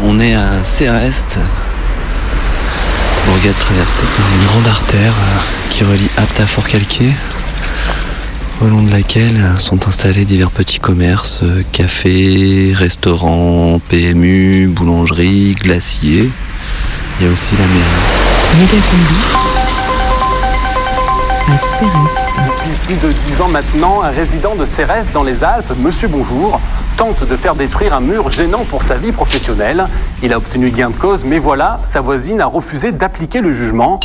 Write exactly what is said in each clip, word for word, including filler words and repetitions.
On est à Céreste, bourgade traversée par une grande artère qui relie Apt à Forcalquier, au long de laquelle sont installés divers petits commerces, cafés, restaurants, P M U, boulangeries, glaciers. Il y a aussi la mairie. Mégacombi à Céreste. Depuis plus de dix ans maintenant, un résident de Céreste dans les Alpes, Monsieur Bonjour, tente de faire détruire un mur gênant pour sa vie professionnelle. Il a obtenu gain de cause, mais voilà, sa voisine a refusé d'appliquer le jugement.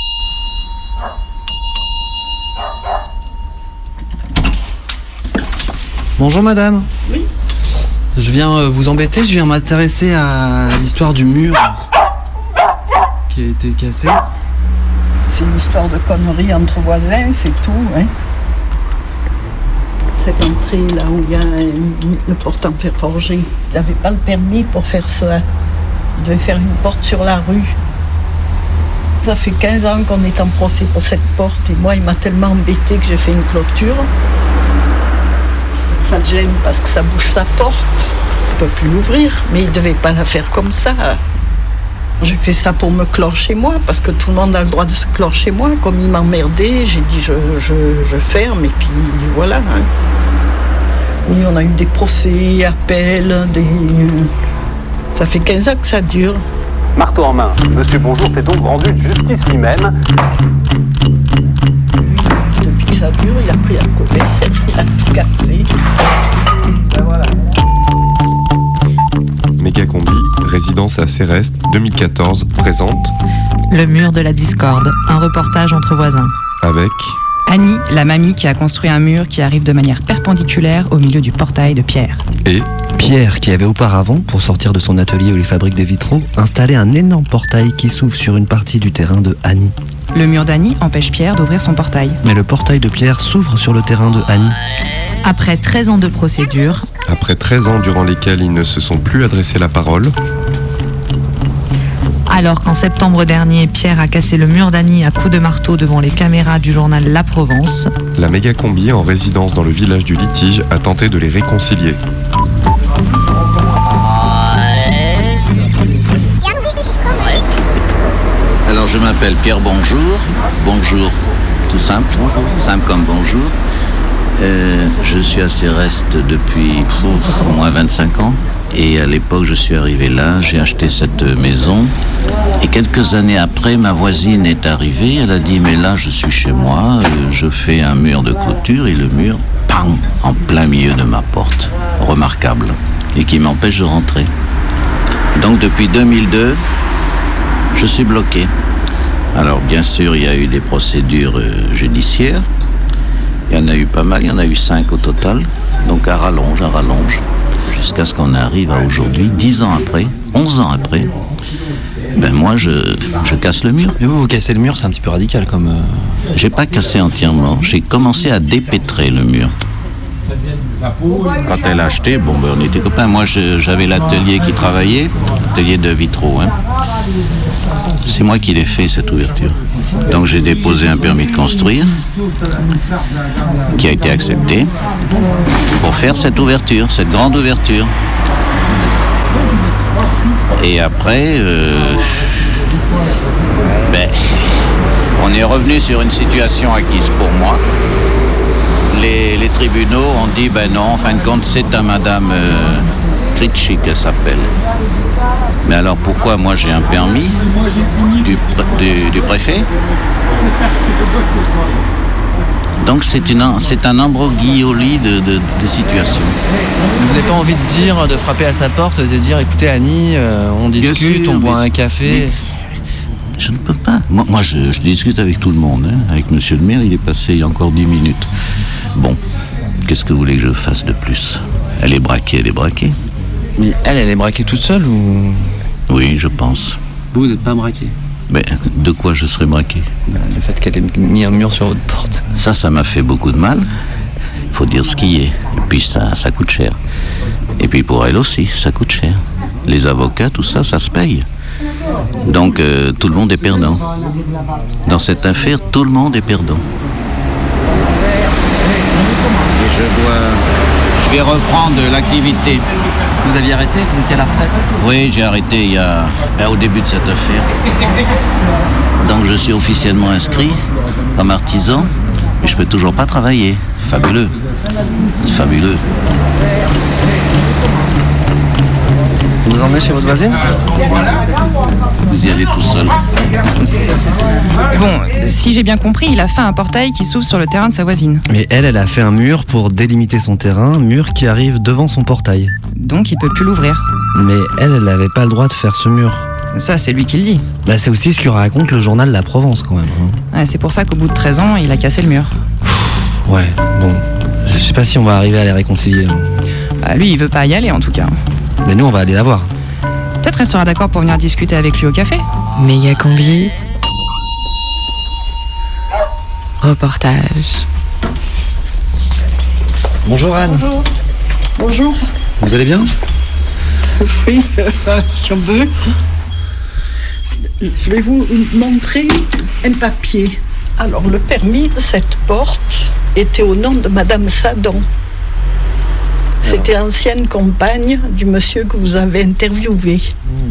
Bonjour madame. Oui. Je viens vous embêter, je viens m'intéresser à l'histoire du mur qui a été cassé. C'est une histoire de conneries entre voisins, c'est tout. Hein. Cette entrée là où il y a le porte en fer forgé, il n'avait pas le permis pour faire ça. Il devait faire une porte sur la rue. Ça fait quinze ans qu'on est en procès pour cette porte et moi il m'a tellement embêté que j'ai fait une clôture. Ça le gêne parce que ça bouge sa porte. Il ne peut plus l'ouvrir, mais il ne devait pas la faire comme ça. J'ai fait ça pour me clore chez moi, parce que tout le monde a le droit de se clore chez moi. Comme il m'emmerdait, j'ai dit je, je, je ferme, et puis voilà. Hein. Oui, on a eu des procès, appels, des... ça fait quinze ans que ça dure. Marteau en main, Monsieur Bonjour s'est donc rendu de justice lui-même. Depuis que ça dure, il a pris la colère, il a tout cassé. Ben voilà. Mégacombi, résidence à Céreste, deux mille quatorze, présente Le mur de la discorde, un reportage entre voisins. avec Annie, la mamie qui a construit un mur qui arrive de manière perpendiculaire au milieu du portail de Pierre. et Pierre, qui avait auparavant, pour sortir de son atelier où il fabrique des vitraux, installé un énorme portail qui s'ouvre sur une partie du terrain de Annie. Le mur d'Annie empêche Pierre d'ouvrir son portail. Mais le portail de Pierre s'ouvre sur le terrain de Annie. Après treize ans de procédure, après treize ans durant lesquels ils ne se sont plus adressé la parole, alors qu'en septembre dernier, Pierre a cassé le mur d'Annie à coups de marteau devant les caméras du journal La Provence, la Mégacombi, en résidence dans le village du litige, a tenté de les réconcilier. Alors je m'appelle Pierre Bonjour, bonjour, tout simple, simple comme bonjour. Euh, je suis à Céreste depuis pff, au moins vingt-cinq ans et à l'époque je suis arrivé là, j'ai acheté cette maison et quelques années après ma voisine est arrivée, elle a dit mais là je suis chez moi, euh, je fais un mur de clôture et le mur, pam, en plein milieu de ma porte, remarquable, et qui m'empêche de rentrer. Donc depuis deux mille deux, je suis bloqué. Alors bien sûr il y a eu des procédures euh, judiciaires. Il y en a eu pas mal, il y en a eu cinq au total. Donc à rallonge, à rallonge, jusqu'à ce qu'on arrive à aujourd'hui, dix ans après, onze ans après, ben moi je, je casse le mur. Mais vous, vous cassez le mur, c'est un petit peu radical comme... Euh... J'ai pas cassé entièrement, j'ai commencé à dépêtrer le mur. Quand elle a acheté, bon ben on était copains. Moi je, j'avais l'atelier qui travaillait, l'atelier de vitraux. Hein. C'est moi qui l'ai fait cette ouverture. Donc j'ai déposé un permis de construire qui a été accepté pour faire cette ouverture, cette grande ouverture. Et après, euh, ben, on est revenu sur une situation acquise pour moi. Les, les tribunaux ont dit, ben non, en fin de compte, c'est à madame euh, Critchy qu'elle s'appelle. Mais alors pourquoi moi j'ai un permis du, du, du préfet? Donc c'est, une, c'est un imbroglioli de, de, de situation. Vous n'avez pas envie de dire, de frapper à sa porte, de dire écoutez Annie, euh, on discute, sûr, on boit un café. Je ne peux pas. Moi, moi je, je discute avec tout le monde. Hein. Avec monsieur le maire, il est passé il y a encore dix minutes. Bon, qu'est-ce que vous voulez que je fasse de plus? Elle est braquée, elle est braquée. Mais elle, elle est braquée toute seule ou... Oui, je pense. Vous, vous n'êtes pas braqué? Mais de quoi je serais braqué? Le fait qu'elle ait mis un mur sur votre porte. Ça, ça m'a fait beaucoup de mal. Il faut dire ce qui est. Et puis ça, ça coûte cher. Et puis pour elle aussi, ça coûte cher. Les avocats, tout ça, ça se paye. Donc euh, tout le monde est perdant. Dans cette affaire, tout le monde est perdant. Et je dois... Je vais reprendre l'activité. que vous aviez arrêté, que vous étiez à la retraite? Oui, j'ai arrêté il y a, ben, au début de cette affaire. Donc je suis officiellement inscrit comme artisan, mais je peux toujours pas travailler. Fabuleux. C'est fabuleux. Vous nous emmenez chez votre voisine? Vous y allez tout seul. Bon, si j'ai bien compris, il a fait un portail qui s'ouvre sur le terrain de sa voisine. Mais elle, elle a fait un mur pour délimiter son terrain, mur qui arrive devant son portail. Donc il peut plus l'ouvrir. Mais elle, elle n'avait pas le droit de faire ce mur. Ça, c'est lui qui le dit. Bah, c'est aussi ce que raconte le journal La Provence quand même. Hein. Ouais, c'est pour ça qu'au bout de treize ans, il a cassé le mur. Ouais, bon, je sais pas si on va arriver à les réconcilier. Hein. Bah, lui, il veut pas y aller en tout cas. Mais nous, on va aller la voir. Peut-être elle sera d'accord pour venir discuter avec lui au café. Méga combi. Reportage. Bonjour Anne. Bonjour. Bonjour. Vous allez bien? Oui, si on veut. Je vais vous montrer un papier. Alors, le permis de cette porte était au nom de Madame Sadon. C'était l'ancienne compagne du monsieur que vous avez interviewé. Mmh.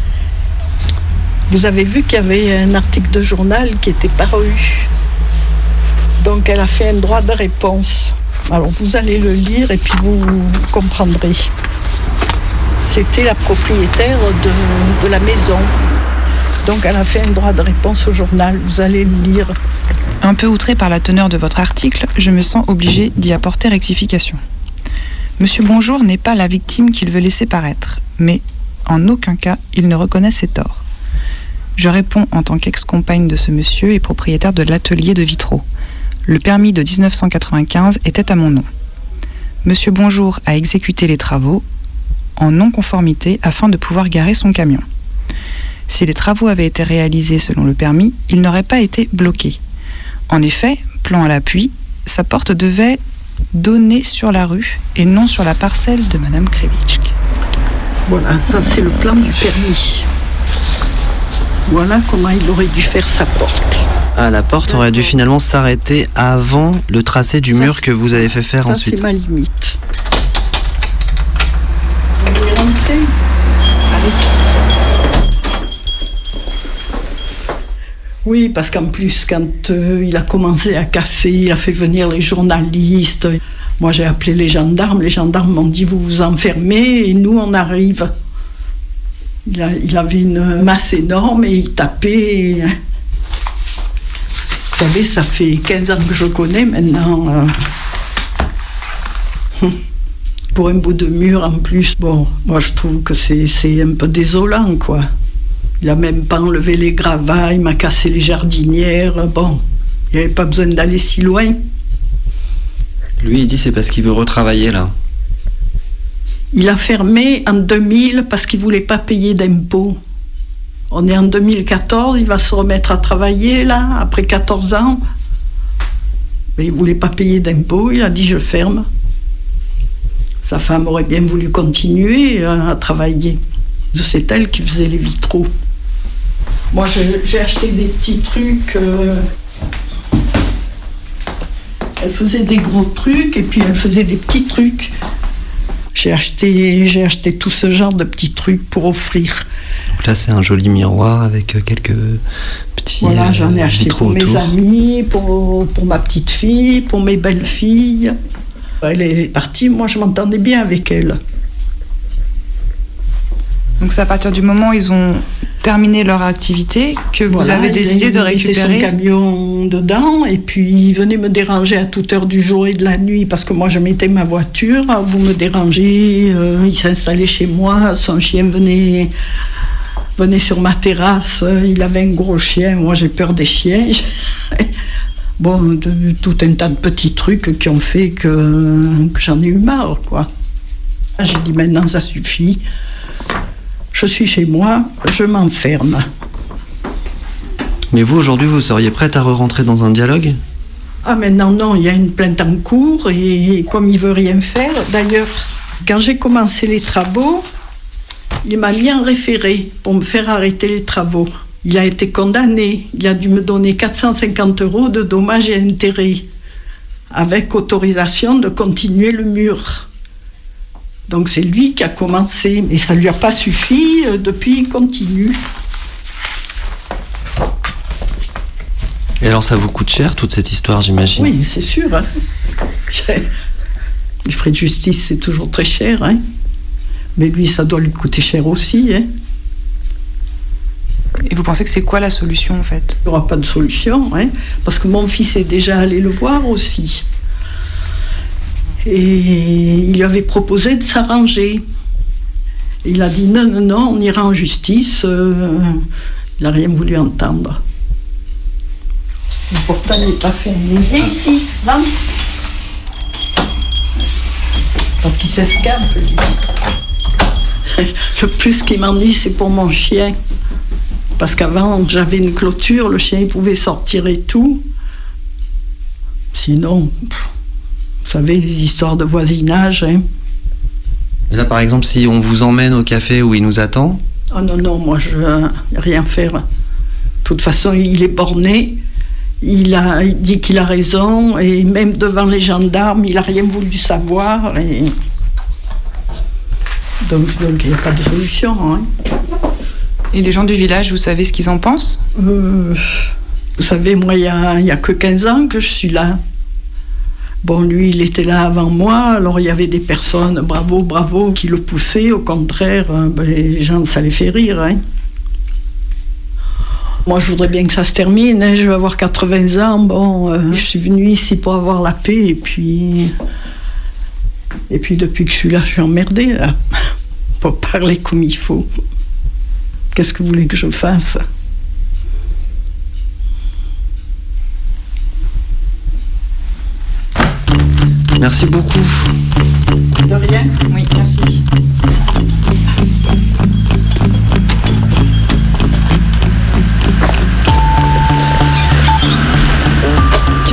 Vous avez vu qu'il y avait un article de journal qui était paru. Donc elle a fait un droit de réponse. Alors vous allez le lire et puis vous comprendrez. C'était la propriétaire de, de la maison. Donc elle a fait un droit de réponse au journal. Vous allez le lire. Un peu outré par la teneur de votre article, je me sens obligée d'y apporter rectification. Monsieur Bonjour n'est pas la victime qu'il veut laisser paraître, mais en aucun cas il ne reconnaît ses torts. Je réponds en tant qu'ex-compagne de ce monsieur et propriétaire de l'atelier de vitraux. Le permis de dix-neuf cent quatre-vingt-quinze était à mon nom. Monsieur Bonjour a exécuté les travaux en non-conformité afin de pouvoir garer son camion. Si les travaux avaient été réalisés selon le permis, il n'aurait pas été bloqué. En effet, plan à l'appui, sa porte devait donner sur la rue et non sur la parcelle de Madame Krevitschk. Voilà, ça c'est le plan du permis. Voilà comment il aurait dû faire sa porte. Ah, la porte aurait dû finalement s'arrêter avant le tracé du ça, mur que vous avez fait faire ça, ensuite. C'est ma limite. Vous voulez rentrer ? Allez. Oui, parce qu'en plus, quand euh, il a commencé à casser, il a fait venir les journalistes. Moi, j'ai appelé les gendarmes. Les gendarmes m'ont dit, vous vous enfermez et nous, on arrive. Il, a, il avait une masse énorme et il tapait. Vous savez, ça fait quinze ans que je connais maintenant. Euh... Pour un bout de mur en plus, bon, moi je trouve que c'est, c'est un peu désolant, quoi. Il n'a même pas enlevé les gravats, il m'a cassé les jardinières. Bon, il n'y avait pas besoin d'aller si loin. Lui, il dit c'est parce qu'il veut retravailler, là. Il a fermé en deux mille parce qu'il ne voulait pas payer d'impôts. On est en deux mille quatorze, il va se remettre à travailler, là, après quatorze ans. Mais il ne voulait pas payer d'impôts, il a dit je ferme. Sa femme aurait bien voulu continuer à travailler. C'est elle qui faisait les vitraux. Moi, j'ai, j'ai acheté des petits trucs. Euh... Elle faisait des gros trucs et puis elle faisait des petits trucs. J'ai acheté, j'ai acheté tout ce genre de petits trucs pour offrir. Donc là, c'est un joli miroir avec quelques petits vitraux. Voilà, j'en ai acheté pour autour. Mes amis, pour, pour ma petite fille, pour mes belles filles. Elle est partie, moi je m'entendais bien avec elle. Donc c'est à partir du moment où ils ont terminé leur activité que vous voilà, avez décidé il, de il récupérer son camion dedans et puis il venait me déranger à toute heure du jour et de la nuit parce que moi je mettais ma voiture, vous me dérangez, euh, il s'installait chez moi, son chien venait, venait sur ma terrasse, il avait un gros chien, moi j'ai peur des chiens. Bon, de, de, tout un tas de petits trucs qui ont fait que, que j'en ai eu marre, quoi. J'ai dit maintenant ça suffit. Je suis chez moi, je m'enferme. Mais vous, aujourd'hui, vous seriez prête à re-rentrer dans un dialogue ? Ah, maintenant, non, il y a une plainte en cours et comme il veut rien faire, d'ailleurs, quand j'ai commencé les travaux, il m'a mis en référé pour me faire arrêter les travaux. Il a été condamné, il a dû me donner quatre cent cinquante euros de dommages et intérêts, avec autorisation de continuer le mur. Donc c'est lui qui a commencé, mais ça ne lui a pas suffi, depuis il continue. Et alors ça vous coûte cher toute cette histoire, j'imagine? Oui, c'est sûr. Hein. Les frais de justice, c'est toujours très cher. Hein. Mais lui, ça doit lui coûter cher aussi. Hein. Et vous pensez que c'est quoi la solution en fait? Il n'y aura pas de solution, hein, parce que mon fils est déjà allé le voir aussi. Et il lui avait proposé de s'arranger. Il a dit non, non, non, on ira en justice. Euh, il n'a rien voulu entendre. Le portail n'est pas fermé. Viens ici, va. Parce qu'il s'escape, lui. Le plus qui m'ennuie, c'est pour mon chien. Parce qu'avant, j'avais une clôture, le chien il pouvait sortir et tout. Sinon, pff, vous savez, les histoires de voisinage. Hein. Et là, par exemple, si on vous emmène au café où il nous attend? Oh non, non, moi, je ne vais rien faire. De toute façon, il est borné. Il, a, il dit qu'il a raison. Et même devant les gendarmes, il n'a rien voulu savoir. Et... Donc, donc, il n'y a pas de solution. Hein. Et les gens du village, vous savez ce qu'ils en pensent? euh, Vous savez, moi, il n'y a, a que quinze ans que je suis là. Bon, lui, il était là avant moi, alors il y avait des personnes, bravo, bravo, qui le poussaient. Au contraire, ben, les gens, ça les fait rire. Hein. Moi, je voudrais bien que ça se termine. Hein. Je vais avoir quatre-vingts ans. Bon, euh, je suis venue ici pour avoir la paix. Et puis, et puis depuis que je suis là, je suis emmerdée, là. Pour parler comme il faut. Qu'est-ce que vous voulez que je fasse? Merci beaucoup. De rien. Oui, merci. Ok.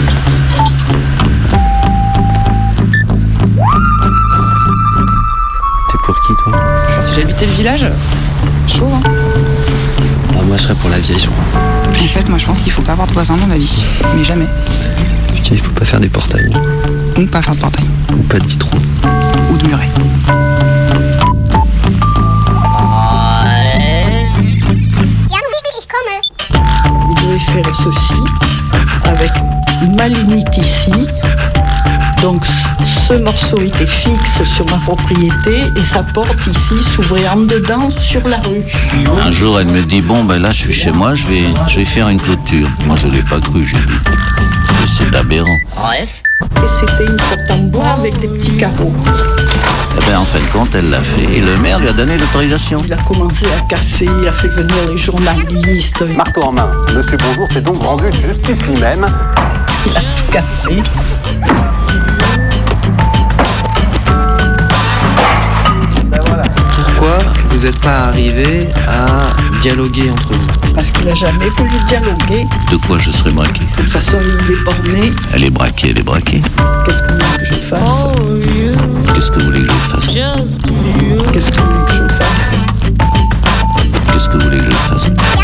T'es pour qui, toi? Si j'habitais le village, chaud, hein. Ah, moi, je serais pour la vieille, je crois. En fait, moi, je pense qu'il faut pas avoir de voisins dans la vie. Mais jamais. Putain, il faut pas faire des portails. Ou pas faire de portail. Ou pas de vitraux. Ou de muret. Il devait faire ceci avec ma limite ici. Donc ce morceau était fixe sur ma propriété et sa porte ici s'ouvrait en dedans sur la rue. Un jour, elle me dit, bon, ben là, je suis chez moi, je vais, je vais faire une clôture. Moi, je ne l'ai pas cru, j'ai dit, c'est aberrant. Bref. Et c'était une porte en bois avec des petits carreaux. Eh ben, en fin de compte, elle l'a fait et le maire lui a donné l'autorisation. Il a commencé à casser, il a fait venir les journalistes. Marteau en main, Monsieur Bonjour s'est donc rendu justice lui-même. Il a tout cassé. Pourquoi vous n'êtes pas arrivé à dialoguer entre vous? Parce qu'il n'a jamais voulu dialoguer. De quoi je serais braqué? De toute façon, il est borné. Elle est braquée, elle est braquée. Qu'est-ce que vous voulez que je fasse? Qu'est-ce que vous voulez que je fasse? Qu'est-ce que vous voulez que je fasse? Qu'est-ce que vous voulez que je fasse?